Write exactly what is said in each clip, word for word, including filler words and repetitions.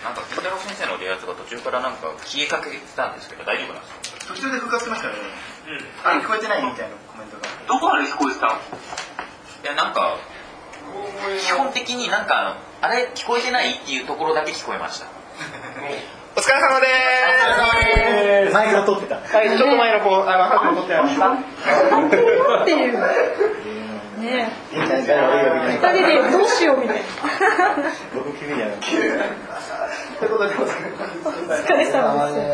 なんか金太郎先生のレイアウトが途中からなんか消えかけてたんですけど大丈夫なんですか？ 途中で復活しましたね。うん。あ、聞こえてないみたいなコメントが。 どこまで聞こえてたの？ いやなんか基本的になんかあのあれ聞こえてないっていうところだけ聞こえました。 お疲れ様でーす。前から撮ってた。はい、ちょっと前の子あのハグ撮ってました。 っていう。ねえ。二人でどうしようみたいな。 僕君やな。ということでお疲れ様です。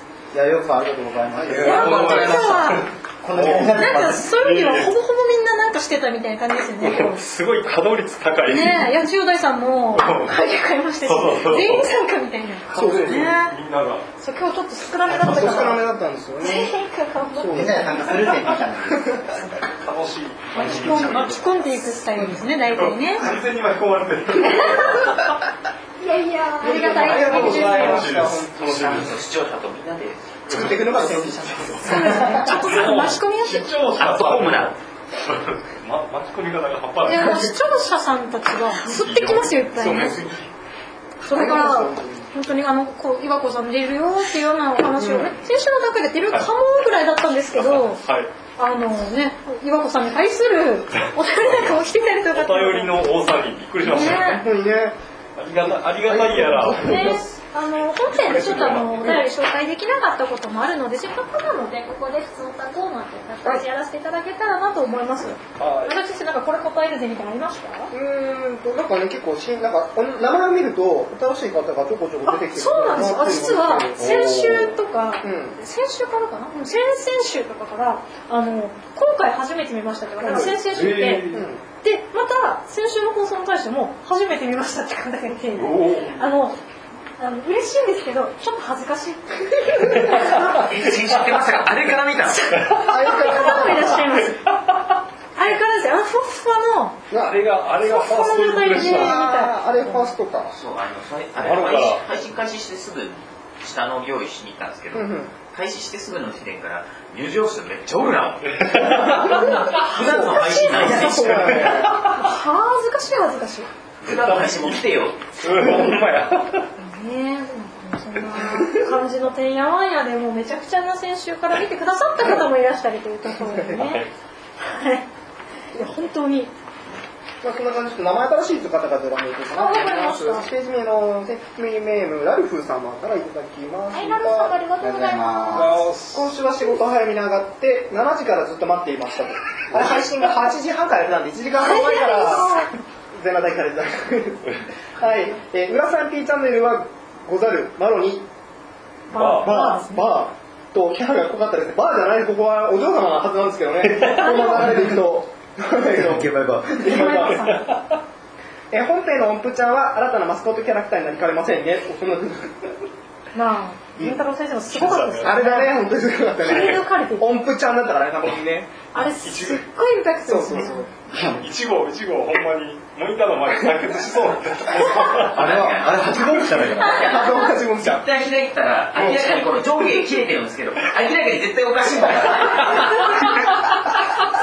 いや、よくありがとうございます。 いや、本当に今日はなんかそういう意味ではほぼほぼみんななんかしてたみたいな感じですよね。 すごい稼働率高い。 ねえ、いや千代大さんも会議買いましたし、全員参加みたいな。 そうですね。 みんなが。 そう今日ちょっと少なめだったから。 少なめだったんですよね。 全員が頑張って。 みんなで参加するって言ったんです。 楽しい。 巻き込ん巻き込んでいくスタイルですね、大体ね。 完全に巻き込まれてる。 いやいや、ありがたい。 ありがとうございました。 視聴者とみんなで作っていくのが先生者です。 そうですね。ちょっと巻き込みやすい。 アットホームな。 ま、巻き込み方が半端ない。 いやもう視聴者さんたちが吸ってきますよいっぱいね。それから本当にあのこう岩子さん出るよっていうようなお話をね、先週の段階で出るかもぐらいだったんですけど、はい、あのね岩子さんに対するお便りなんかも来てくれるとよかった。 お便りの多さにびっくりしました。 本当にね。 ありがたありがたいやら。 ね、あの本編でちょっとあのお便り紹介できなかったこともあるので、せっかくなのでここで普通のコーナーって形やらせていただけたらなと思います。私先生なんかこれ答えるぜみたいなのありました？ うーんとなんかね結構しなんか名前を見ると新しい方がちょこちょこ出てきてる。 そうなんですよ。実は先週とか、 うん、 先週からかな、先々週とかからあの今回初めて見ましたって方が先々週で。えーうんでまた先週の放送に対しても初めて見ましたって方がいて、あのあの嬉しいんですけどちょっと恥ずかしい。 先週ってまさかあれから見たの？ あれからもいらっしゃいます。あれからですよ。あのフォッファのあれがあれがファーストインプレッション。 あれファーストか。 そうあのそれあれ配信配信開始してすぐ下の用意しに行ったんですけど。うんうん開始してすぐの時点から入場者めっちゃおるな。普段の配信ないやつしかない。 恥ずかしい恥ずかしい。 普段の配信も来てよ。 ほんまや。 ねえ、そんな感じのてんやわんやでもうめちゃくちゃな先週から見てくださった方もいらしたりというところでね。はい。いや本当に。 まあ、そんな感じで名前新しい方々で選んでいこうかなと思います。ステージ名のセッミネームラルフ様からいただきました。 はい、ラルフさんありがとうございます。 今週は仕事早めに上がってしちじからずっと待っていましたと。あれ配信がはちじはんからやってたんでいちじかんはん前から全裸大会でいただく。はい、えー、浦さん P チャンネルはござるマロにバーバーバーとキャラが濃かったですね。バーじゃないここはお嬢様のはずなんですけどね。この流れでいくと。ゲバイバー。ゲバイバー。え本編の音符ちゃんは新たなマスコットキャラクターになりかねませんね。 まあ、金太郎先生もすごかったですよね。 あれだね、本当にすごかったね。音符ちゃんだったからね、多分ね。 あれすっごいインパクトですね。 一号一号ほんまにモニターの前で対決しそうだった。 あれはあれ八号車だよな。八号車。 絶対開いたら明らかにこの上下切れてるんですけど、明らかに絶対おかしいんだから。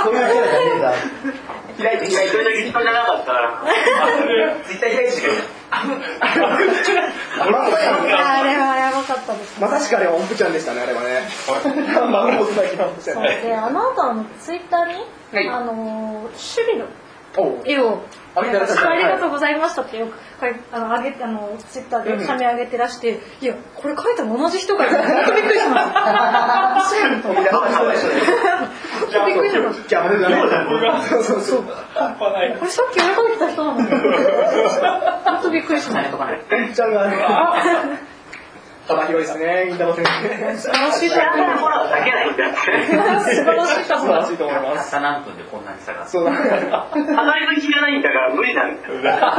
そういうキャラがねえんだ。 開いて開いてそれだけ人じゃなかったら絶対開いてる。 あれはやばかったです。 まさしくあれは音符ちゃんでしたね、あれはね。マンモスだけの音符ちゃん。 そうで、あの後あのツイッターにあの守備の絵をありがとうございましたってよくあの上げあのツイッターで写メ上げてらして、いやこれ書いたの同じ人がいる。本当びっくりしました。そうびっくりしました。 じゃああれだね。 そうそうそう。半端ない。 これさっき喜んできた人なのに。本当びっくりしました。 音符ちゃんが幅広いですね、銀玉先生。 素晴らしいと思います。 だけないんだ。 素晴らしいと思います。 と思います。 たった何分でこんなに差が。 そうだ。 離れ時がないんだから無理なんだよ。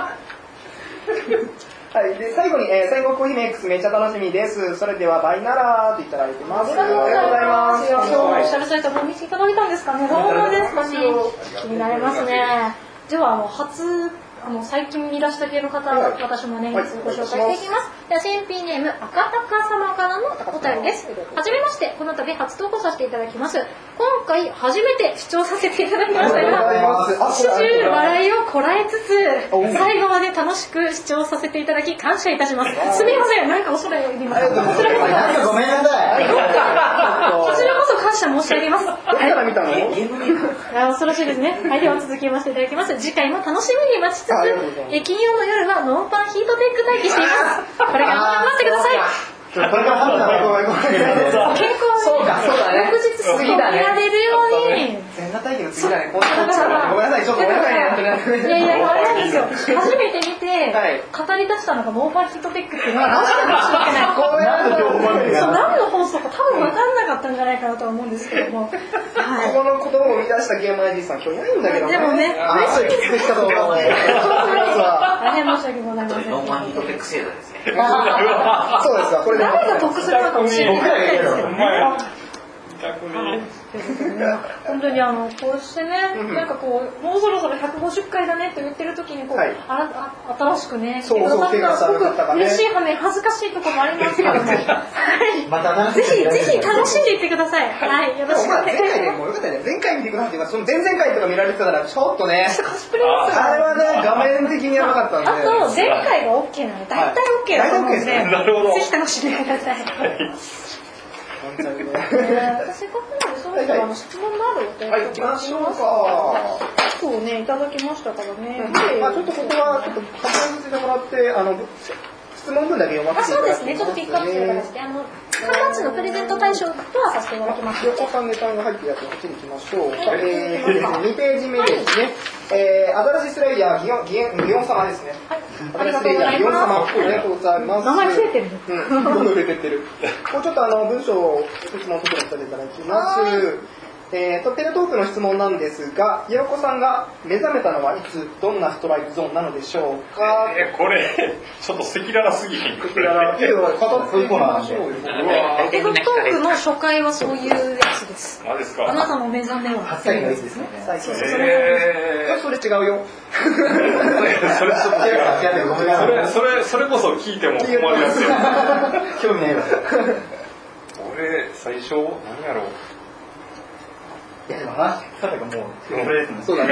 はい、で最後に、えー、戦国姫 X めっちゃ楽しみです。それではバイナラーといただいてます。 ありがとうございます。今日もおしゃれサイトも見ていただいたんですかね。本当ですかね。気になりますね。ではあの初あの最近見出した系の方、はい、私もね、はい、ご紹介していきます。では、シェンピーネーム、赤高様からのお便りです。はじめまして、この度初投稿させていただきます。今回初めて視聴させていただきましたが、始終笑いをこらえつつ、最後まで楽しく視聴させていただき感謝いたします。すみません、なんかおそらいります。こちらこそごめんなさい。 こちらこそ感謝申し上げます。 どっから見たの？ 恐ろしいですね。はい、では続きましていただきます。次回も楽しみに待ちつつ、え金曜の夜はノンパンヒートテック待機しています。これから頑張ってください。 これからハムだね、ごめんごめん。 健康そうか、そうだね。 翌日すぐ見られるように。 全裸待機の次だね、こんなごめんなさい、ちょっとごめんなさいね。 いやいや、あれなんですよ。初めて見て、語り出したのがノーパンヒートテックっていうのは、確かに知ってない。 こうやってそう、何の放送か多分分かんなかったんじゃないかなとは思うんですけども。 ここの言葉を生み出したゲーム アイディー さん、今日いないんだけどね。 でもね、 嬉しいです。 大変申し訳ございません。 ノーパンヒートテック制度ですね。 そうですか、これで。 誰が得するのかもしれないですけどね。本当にあのこうしてね、なんかこうもうそろそろひゃくごじゅっかいだねって言ってる時にこう、はい、あらあ新しくね、 そうそう、 すごく嬉しい反面恥ずかしいところもありますけども、はい、 またぜひぜひ楽しんでいってください。はい、よろしくお願いします。 前回ね、もうよかったね。前回見てくださっていうか、その前々回とか見られてたからちょっとね、 コスプレですよ。 あれはね、画面的にやばかったんで。 あと前回が OK なので、大体 OK だと思うので、ぜひ楽しんでください。 本当にね。 せっかくなので、そろそろあの質問のあるお手はい、行きましょうか。 そうね、いただきましたからね。 まあちょっとここはちょっと発表させてもらって、あの質問文だけ読ませていただきます。 あ、そうですね。ちょっとピックアップする形で、あのハンチのプレゼント対象とはさせていただきます。 横さんネタが入ってるやつをこっちに行きましょう。えー、にページ目ですね。えー、アザラシスライダーギオンギオンギオン様ですね。アザラシスライダーギオン様、ありがとうございます。 名前増えてる。 うん、どんどん増えてってる。こうちょっとあの文章を質問特にさせていただきます。えー、とテレトークの質問なんですが、ひよこさんが目覚めたのはいつ、どんなストライクゾーンなのでしょうか。 えー、これちょっと赤裸々すぎへん。 赤裸々。いいよ、片付いこなんで。 テレトークの初回はそういうやつです。 あですか。 あなたの目覚めははっさいのいつですね。 そうそう、 えー、それ違うよ。 それちょっと違う。それそれそれこそ聞いても困るやつよ。 興味ないわ。 俺最初何やろう。 いやでも話し方がもうそうだね。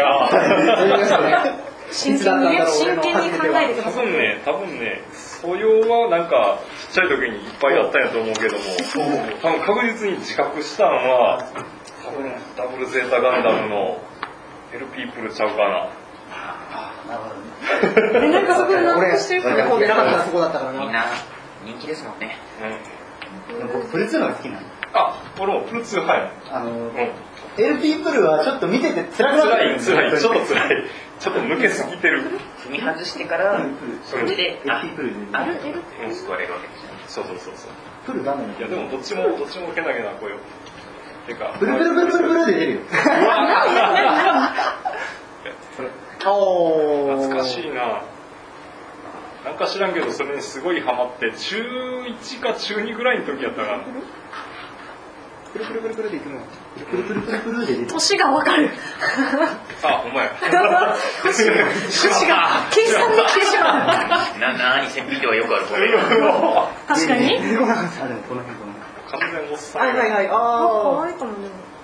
真剣にね、真剣に考えてください。 多分ね、多分ね、素養はなんかちっちゃい時にいっぱいあったんやと思うけども、多分確実に自覚したのは多分ダブルゼータガンダムのエルピープルちゃうかな。 なるほどね。 なんかそこで納得してるから俺なかったらそこだったからな。 みんな人気ですもんね。 うん。僕プルツーのが好きなの。 あ、俺もプルツーはい。 あの。エルピープルはちょっと見てて辛くなってる。 辛い、辛い、ちょっと辛い。ちょっと抜けすぎてる。 踏み外してから、それで、 エルピープルで。 あるエルピー救われるわけですよね。 そうそうそうそう。 プルなんだよ。 いやでもどっちも、どっちもけなげな声よ。てか。 プルプルプルプルプルで出るよ。 おー。懐かしいな。なんか知らんけど、それにすごいハマって、中いちか中にぐらいの時やったかな。 プルプルプルプルでいくの。プルプルプルプルで出る。 年がわかる。 あ、ほんまや。 年が、計算できてしまう。 な、なに、戦費ではよくあるこれ。 確かに。 あ、でもこの辺この完全おっさん。 はいはいはい。ああ。可愛いかもね。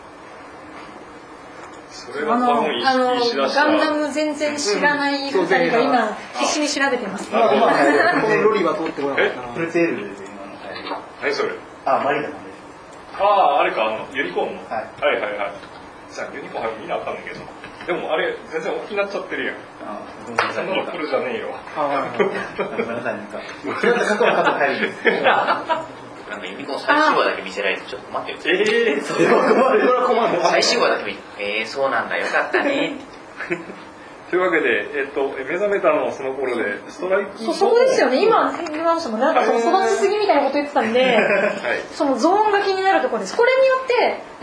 それが多分意識しだした。 ガンダム全然知らないふたりが今必死に調べてます。 このロリは通ってこなかったな。 え？ プルツエールですよ今の。 何それ？ あ、マリダさんです。 ああ、あれか、あのユニコーンの。 はい。 はいはいはい。さあユニコーンは見なあかんねんけど。でもあれ全然大きなっちゃってるやん。 ああ、そんなの来るじゃねえよ。 ああ、ごめんなさいなんか。ちょっと過去の過去変えるんです。 なんかユニコーン最終話だけ見せられてちょっと困ってる。 ええー、 それは困る。それは困る。 最終話だけ見て、えー、そうなんだ、よかったね。 というわけで、えっと、目覚めたのはその頃で、ストライクそそこですよね、今言いましたもん、なんかその育ちすぎみたいなこと言ってたんで、はい、そのゾーンが気になるところです。これによって、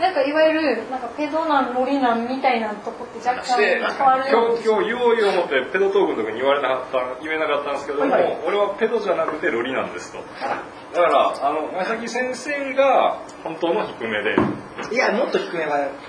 なんかいわゆるなんかペドなんロリなんみたいなとこって若干変わる。 今日、今日言おう言おう思ってペドトークの時に言われなかった、言えなかったんですけども、はい、俺はペドじゃなくてロリなんですと。だから、あの、前崎先生が本当の低めで。 いや、もっと低めが。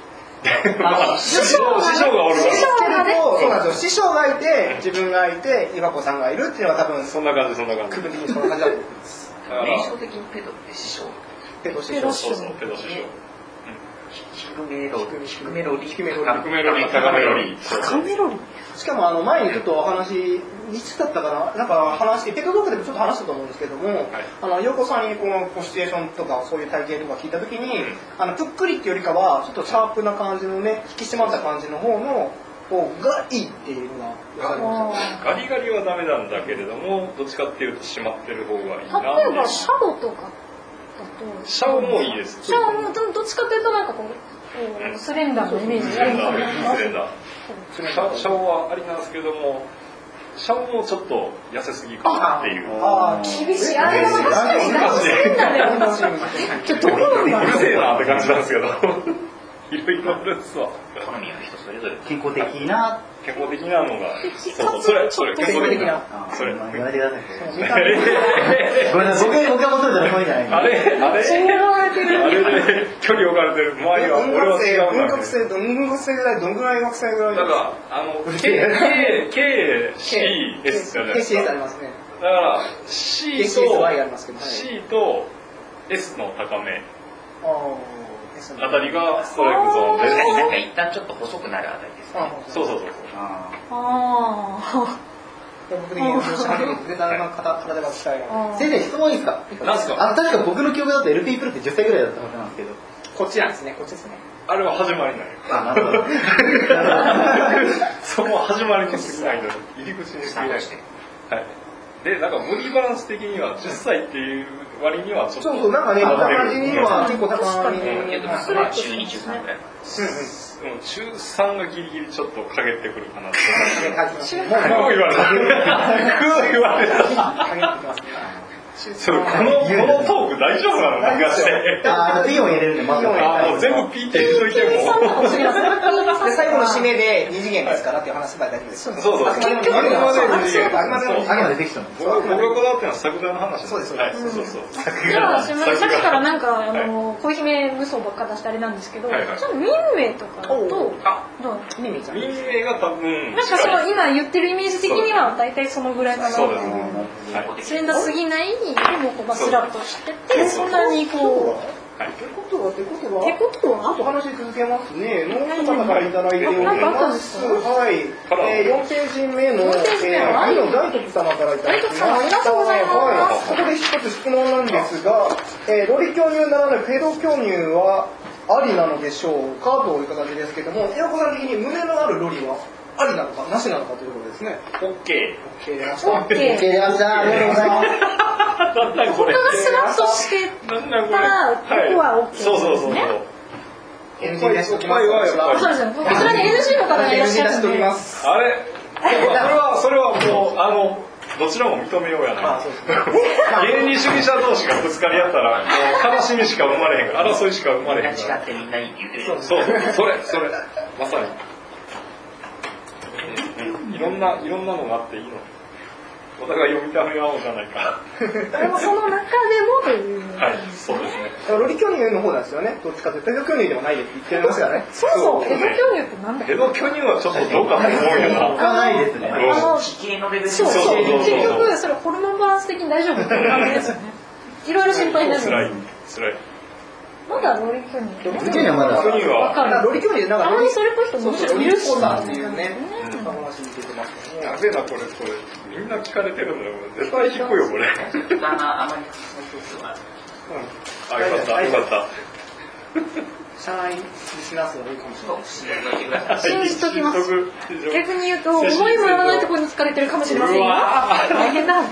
師匠がおるから。そうなんですよ。師匠がいて、自分がいて、岩子さんがいるっていうのは多分そんな感じそんな感じ。 区分的にそんな感じだと思います。 名称的にペドって師匠。 ペド師匠。 そうそうペド師匠。 低めロリ、低めロリ、 低めロリ、高めロリ、高めロリ。 高めロリ。 しかもあの前にちょっとお話、いつだったかな、なんか話して、ペットドッグでもちょっと話したと思うんですけども、はい、あの陽子さんにこのシチュエーションとかそういう体験とか聞いたときに、うん、あのぷっくりっていうよりかはちょっとシャープな感じのね、引き締まった感じの方の方がいいっていうのが分かりました。 ガリガリはダメなんだけれども、どっちかっていうと締まってる方がいいな。 例えばシャドとかだと、 シャオもいいです。 シャオもどっちかっていうとなんかこう、うん、スレンダーのイメージがありますね。スレンダー。シャオはありなんですけども。シャオもちょっと痩せすぎかなっていう。 ああ、 厳しい。あれは確かに大事なんだよ。ちょっとどこなんだろう。 うるせえなって感じなんですけど。いろいろあるんですわ。 好みは人それぞれ。 健康的な。 健康的なのが。そうそう、それ、それ、 健康的な。 それ。 言われてください。ごめんなさい、僕が求めたらそうじゃない。 あれ、あれ、あれで距離置かれてる。周りは、俺は違うんだ。 文学生、文学生ぐらい、どんぐらい学生ぐらい。 なんか、あの、K、K、C、S じゃないですか。 K、C、S ありますね。 だから、C と、C と S の高め。あたりがストライクゾーンで。 なんか一旦ちょっと細くなるあたりですね。 そうそうそう。 ああ。 僕的に絶対の体が使える。 先生質問いいですか？ なんですか？ あの確か僕の記憶だと エルピー プロってじゅっさいぐらいだったはずなんですけど。 こっちなんですね。こっちですね。 あれは始まりない。 あ、なるほど。 そこは始まりに過ぎないの。入り口に過ぎない。はい。で、なんかボディバランス的にはじゅっさいっていう割にはちょっと。 そうそう、なんかね、見た感じには結構高めに。それは中に、中さんぐらい。 うん、中さんがギリギリちょっとかげってくるかなって。 中さん。こう言われた。こう言われた。それこのこのトーク大丈夫なの？なんかして。 ああ、ピーを入れるんで、まず。 ああ、もう全部ピーって入れといても。 で最後の締めで二次元ですからっていう話ば大丈夫です。 そうそう。 結局あくまで二次元。あくまであくまでできたの。 僕がこだわってるのは作画の話。 そうです。 はい。そうそうそう。 じゃあさっきからなんかあの小姫無双ばっか出してあれなんですけど、ちょっと民名とかだとあ、 どう？ 民名が多分。 なんかその今言ってるイメージ的には大体そのぐらいかな。 そうです。 スレンダーすぎないでもこうスラッとしてて、そんなにこう。 ってことは、ってことは、 ってことは、 あと話続けますね。ノートからいただいております。はい。えー、よんページ目の、えー、愛の大徳様からいただきました。 ありがとうございます。 ここで一つ質問なんですが、えー、ロリ巨乳ならぬペド巨乳はありなのでしょうかという形ですけども、エアコさん的に胸のあるロリはありなのか、なしなのかということですね。 オッケー。オッケー出ました。 オッケー出ました。ありがとうございます。 他がスラッとしてたら、ここは OK ですね。 そうそうそう。 エヌジー 出しておきます。 そうですね。こちらに エヌジー の方がいらっしゃるんで。 あれそれは、それはもう、あの、どちらも認めようやな。原理主義者同士がぶつかり合ったら、悲しみしか生まれへんから、争いしか生まれへんから。 違ってみんないいって言ってる。 そう、それ、それ、まさに。いろんな、いろんなのがあっていいの。お互い読みため合おうじゃないか。 でもその中でもという。 はい、そうですね。 ロリ巨乳の方なんですよね。どっちかというと、ペド巨乳でもないですって言ってますからね。 そうそう、ペド巨乳ってなんだっけ？ ペド巨乳はちょっとどうかと思うよな。 置かないですね。 あの、 奇形のレベル。 そうそう。結局、それホルモンバランス的に大丈夫って感じですよね。いろいろ心配になる。 辛い、辛い。 まだロリ巨乳。 ロリ巨乳はまだ。 巨乳は。 ロリ巨乳なんかたまにそれっぽい人もいるしなっていうね。話聞いてますね。 やべえなこれこれみんな聞かれてるんだよ。絶対引くよこれ。 ああまり。 あよかったよかった。 社内リスナー数が多いかもしれない。信じときます。逆に言うと思いもよらないところに疲れてるかもしれませんよ。大変だ。う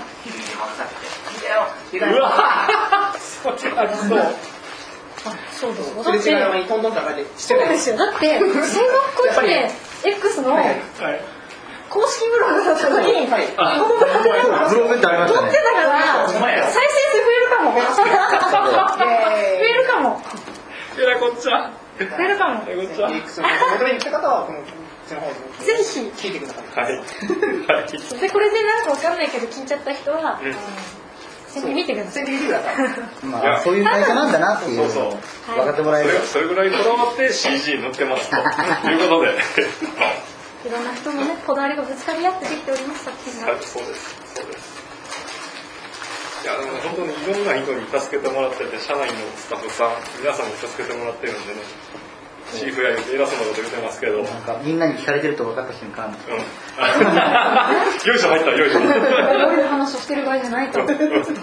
わ。そうありそう。 あ、そうです。 だって、そうですよ。だって、専門学校で X の公式ブログだったのに、このブログで撮ってたから、再生数増えるかも。増えるかも。 えらこっちゃ。 増えるかも。 えらこっちゃ。 元に行った方は、この、 ぜひ聞いてください。 はい。 で、これでなんかわかんないけど聞いちゃった人は、 先手見てください。 先手見てください。 まあそういう会社なんだなっていうのを分かってもらえる。 それぐらいこだわって シージー 塗ってますということで。 いろんな人のね、こだわりがぶつかり合ってできております作品が。 そうです、そうです。いや、でも本当にいろんな人に助けてもらってて、社内のスタッフさん、皆さんに助けてもらってるんでね、チーフや言って偉そうなこと言ってますけど。 なんかみんなに聞かれてると分かった瞬間。うん。 よいしょ入った、よいしょ。どういう話をしてる場合じゃないと。 ほんまに、あの、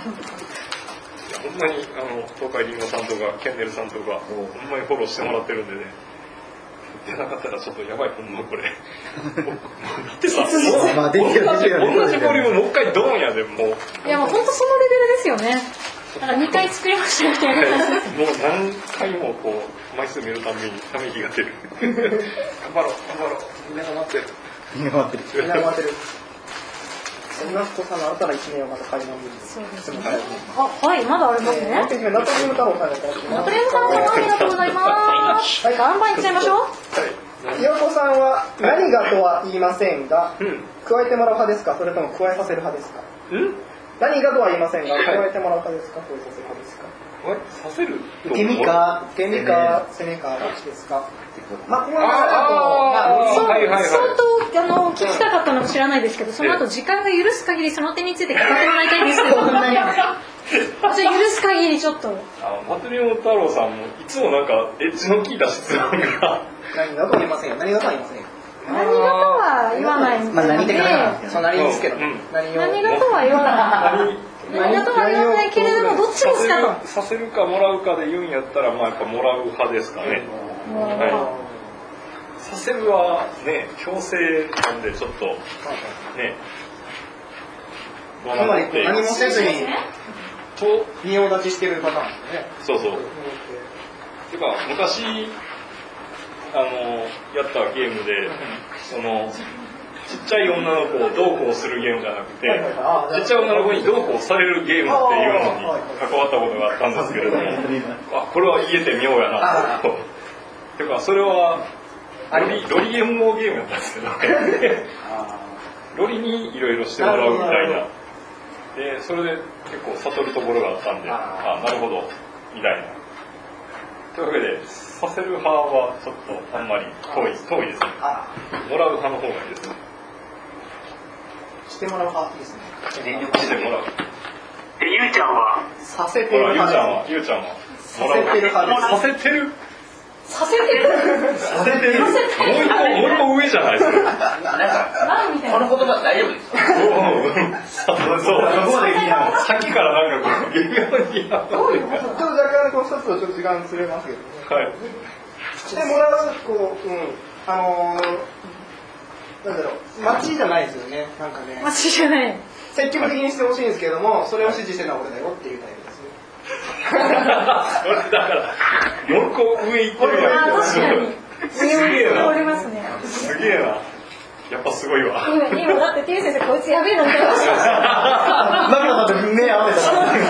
東海林檎さんとか、ケンネルさんとか、ほんまにフォローしてもらってるんでね。出なかったらちょっとやばい、ほんまこれ。だってさ、 まあ、できる同じボリュームもう一回ドンやで、もう。 いや、もう本当そのレベルですよね。だからにかい作りましたみたいな。もう何回もこう、枚数見るたびにため息が出る。頑張ろう、頑張ろう。みんなが待ってる。 みんな待ってる。 みんな待ってる。今彦さんの新たな一面をまた買い物に。 そうですね。あ、はい、まだありますね。 ナトリウム太郎さんです。 ナトリウム太郎さんありがとうございます。はい、バンバンいっちゃいましょう。はい。 ひよこさんは何がとは言いませんが、加えてもらう派ですか、それとも加えさせる派ですか。何がとは言いませんが、加えてもらう派ですか、加えさせる派ですか。 させる受け身か受け身か攻めかどっちですか。まあこの中だと相当あの聞きたかったのか知らないですけど、その後時間が許す限りその点について語ってもらいたいんですけど、じゃあ許す限りちょっと。 あ、ナトリウム太郎さんもいつもなんかエッジの効いた質問が。 何がとは言いませんよ。何がとは言いませんよ。 何がとは言わないんで。 まあ何的なそうなりですけど。 何がとは言わない。何がとは言わないけれどもどっちですかと。 させるかもらうかで言うんやったらまあやっぱもらう派ですかね。はい。させるはね強制なんでちょっとね。 つまり何もせずにと仁王立ちしてるパターンですね。 そうそう。てか昔あのやったゲームでそのちっちゃい女の子をどうこうするゲームじゃなくて、ちっちゃい女の子にどうこうされるゲームっていうのに関わったことがあったんですけれども、あ、これは言えて妙やなと。てかそれはロリロリゲームゲームやったんですけど、ロリにいろいろしてもらうみたいな。でそれで結構悟るところがあったんで、あ、なるほどみたいな。というわけでさせる派はちょっとあんまり遠い遠いですね。もらう派の方がいいですね。 してもらう派ですね。 全力してもらう。 で、ゆうちゃんはさせてる派。ゆうちゃんは、ゆうちゃんは。 させてる派です。 させてる。 させてる。 させてる。もう一個、もう一個上じゃないですか。なんか、 この言葉大丈夫ですか。 そう、そう、そこまでいいな。さっきからなんかこう、微妙に。 どういうこと。ちょっと若干こう一つとちょっと時間ずれますけどね。はい。してもらうこう、うん、あのー、なんだろう、待ちじゃないですよね。なんかね。 待ちじゃない。 積極的にしてほしいんですけども、それを指示してるのは俺だよっていうタイプですね。 それだから、よんこ上行ってるやん。 あ、確かに。 すげえな。 りますね。 すげえな。やっぱすごいわ。 今、今だってていう先生こいつやべえなみたいな。 マミコさんと目合わせたら。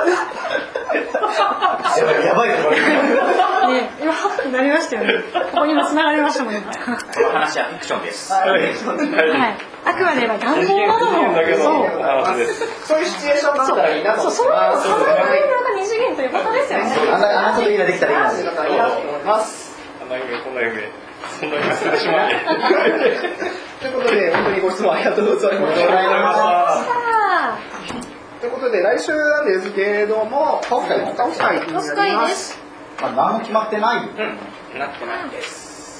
やばいとかね、今ハッとなりましたよね。ここにも繋がりましたもんね。 この話はフィクションです。 はい。 はい。あくまでは願望などの。 そういうシチュエーションだったらいいなと。 そう、そういうの考えるのが二次元ということですよね。 あんなこといいなできたらいいな。 いいなと思います。 あんな夢、こんな夢。そんな夢するしまって。 ということで、本当にご質問ありがとうございました。ということで、来週なんですけれども、オフ会になります。 まあ、何も決まってない。うん。 なってないです。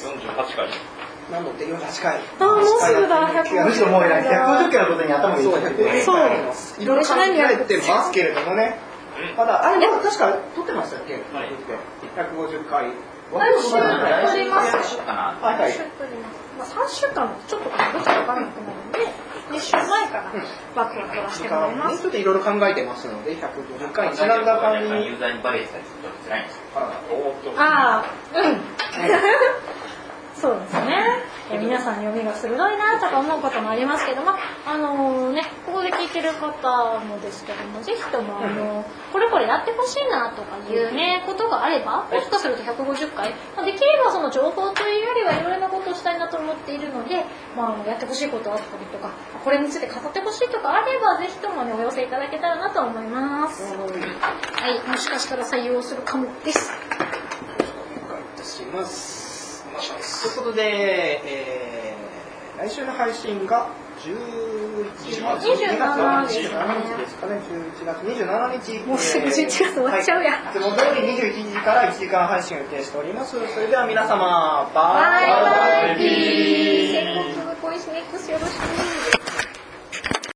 よんじゅうはちかい。 何度ってよんじゅうはちかい。 あ、もうすぐだ。 むしろもうひゃくごじゅっかいのことに頭がいってそう。 いろいろ考えてますけれどもね。まだ、あれ、確か撮ってましたっけ？ひゃくごじゅっかい。 来週撮ります。 はいはい。 まあ、さんしゅうかんもちょっとどっちか分からなくなるので、にしゅうまえからバックを取らせてもらいます。 ちょっといろいろ考えてますので、ひゃくごじゅっかいにちなんだ感じに。 ユーザーにバレエしたりすると辛いんですか。 ああ、うん。そうですね。皆さん読みが鋭いなとか思うこともありますけども、あのね、ここで聞いてる方もですけども、ぜひともあのこれこれやってほしいなとかいうねことがあれば、もしかするとひゃくごじゅっかい、まあ、できればその情報というよりはいろいろなことをしたいなと思っているので、まあ、あのやってほしいことあったりとか、これについて語ってほしいとかあれば、ぜひともねお寄せいただけたらなと思います。はい、もしかしたら採用するかもです。 お願いいたします。ということで、えー、来週の配信がじゅういちがつにじゅうしちにちですかね。じゅういちがつにじゅうしちにち、 もうすぐじゅういちがつ終わっちゃうや、 はい、いつも通りにじゅういちじからいちじかん配信を予定しております。それでは皆様、 バイバイピー。戦国の恋しネックスよろしく。